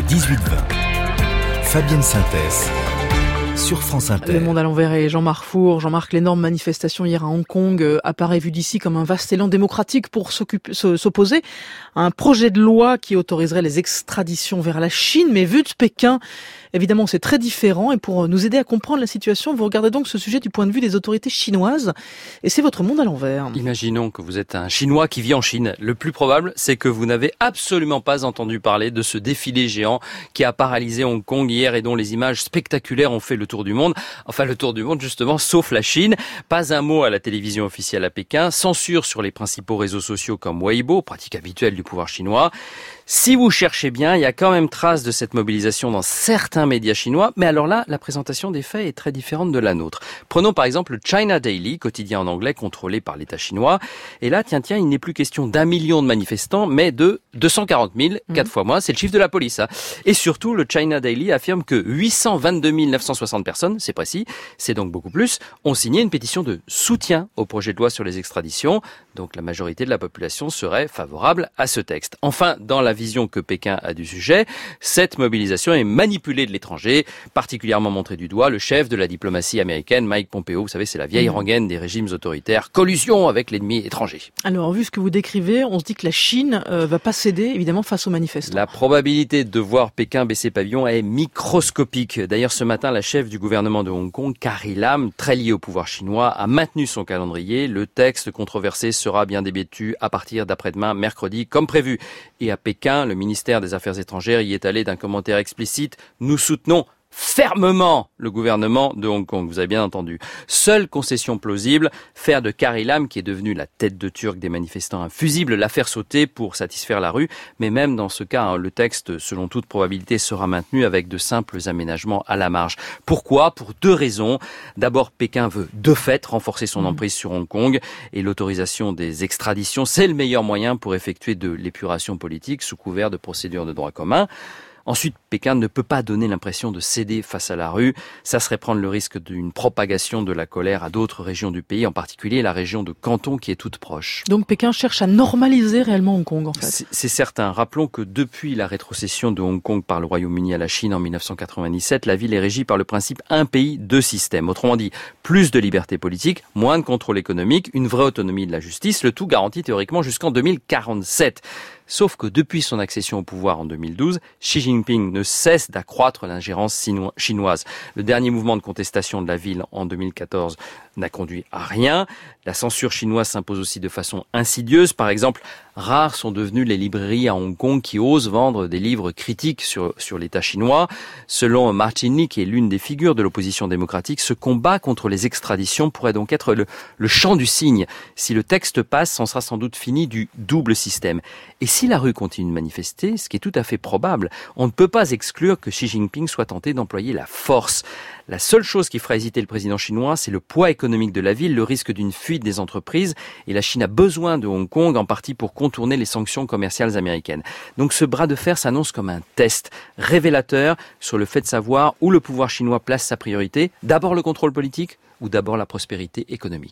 18-20. Fabienne Synthèse sur France Inter. Le Monde à l'envers et Jean-Marc Four. Jean-Marc, l'énorme manifestation hier à Hong Kong apparaît vue d'ici comme un vaste élan démocratique pour s'opposer à un projet de loi qui autoriserait les extraditions vers la Chine. Mais vu de Pékin, évidemment, c'est très différent. Et pour nous aider à comprendre la situation, vous regardez donc ce sujet du point de vue des autorités chinoises. Et c'est votre monde à l'envers. Imaginons que vous êtes un Chinois qui vit en Chine. Le plus probable, c'est que vous n'avez absolument pas entendu parler de ce défilé géant qui a paralysé Hong Kong hier et dont les images spectaculaires ont fait le tour du monde. Enfin, le tour du monde, justement, sauf la Chine. Pas un mot à la télévision officielle à Pékin. Censure sur les principaux réseaux sociaux comme Weibo, pratique habituelle du pouvoir chinois. Si vous cherchez bien, il y a quand même trace de cette mobilisation dans certains médias chinois, mais alors là, la présentation des faits est très différente de la nôtre. Prenons par exemple le China Daily, quotidien en anglais contrôlé par l'État chinois. Et là, tiens, il n'est plus question d'1 million de manifestants, mais de 240 000, 4 fois moins, c'est le chiffre de la police. Hein. Et surtout, le China Daily affirme que 822 960 personnes, c'est précis, c'est donc beaucoup plus, ont signé une pétition de soutien au projet de loi sur les extraditions. Donc la majorité de la population serait favorable à ce texte. Enfin, dans la vision que Pékin a du sujet, cette mobilisation est manipulée de l'étranger, particulièrement montré du doigt le chef de la diplomatie américaine, Mike Pompeo. Vous savez, c'est la vieille rengaine des régimes autoritaires, collusion avec l'ennemi étranger. Alors, vu ce que vous décrivez, on se dit que la Chine va pas céder, évidemment, face aux manifestants. La probabilité de voir Pékin baisser pavillon est microscopique. D'ailleurs, ce matin, la chef du gouvernement de Hong Kong, Carrie Lam, très liée au pouvoir chinois, a maintenu son calendrier. Le texte controversé sera bien débattu à partir d'après-demain, mercredi, comme prévu. Et à Pékin, le ministère des Affaires étrangères y est allé d'un commentaire explicite. Nous soutenons fermement le gouvernement de Hong Kong, vous avez bien entendu. Seule concession plausible, faire de Carrie Lam, qui est devenue la tête de turc des manifestants, un fusible, la faire sauter pour satisfaire la rue. Mais même dans ce cas, le texte, selon toute probabilité, sera maintenu avec de simples aménagements à la marge. Pourquoi ? Pour 2 raisons. D'abord, Pékin veut de fait renforcer son emprise sur Hong Kong et l'autorisation des extraditions, c'est le meilleur moyen pour effectuer de l'épuration politique sous couvert de procédures de droit commun. Ensuite, Pékin ne peut pas donner l'impression de céder face à la rue. Ça serait prendre le risque d'une propagation de la colère à d'autres régions du pays, en particulier la région de Canton qui est toute proche. Donc Pékin cherche à normaliser réellement Hong Kong, en fait. C'est certain. Rappelons que depuis la rétrocession de Hong Kong par le Royaume-Uni à la Chine en 1997, la ville est régie par le principe un pays, 2 systèmes. Autrement dit, plus de liberté politique, moins de contrôle économique, une vraie autonomie de la justice, le tout garanti théoriquement jusqu'en 2047. Sauf que depuis son accession au pouvoir en 2012, Xi Jinping ne cesse d'accroître l'ingérence chinoise. Le dernier mouvement de contestation de la ville en 2014 n'a conduit à rien. La censure chinoise s'impose aussi de façon insidieuse. Par exemple, rares sont devenues les librairies à Hong Kong qui osent vendre des livres critiques sur l'État chinois. Selon Martin Lee, qui est l'une des figures de l'opposition démocratique, ce combat contre les extraditions pourrait donc être le chant du cygne. Si le texte passe, c'en sera sans doute fini du double système. Et si la rue continue de manifester, ce qui est tout à fait probable, on ne peut pas exclure que Xi Jinping soit tenté d'employer la force. La seule chose qui fera hésiter le président chinois, c'est le poids économique de la ville, le risque d'une fuite des entreprises. Et la Chine a besoin de Hong Kong, en partie pour contourner les sanctions commerciales américaines. Donc ce bras de fer s'annonce comme un test révélateur sur le fait de savoir où le pouvoir chinois place sa priorité. D'abord le contrôle politique ou d'abord la prospérité économique.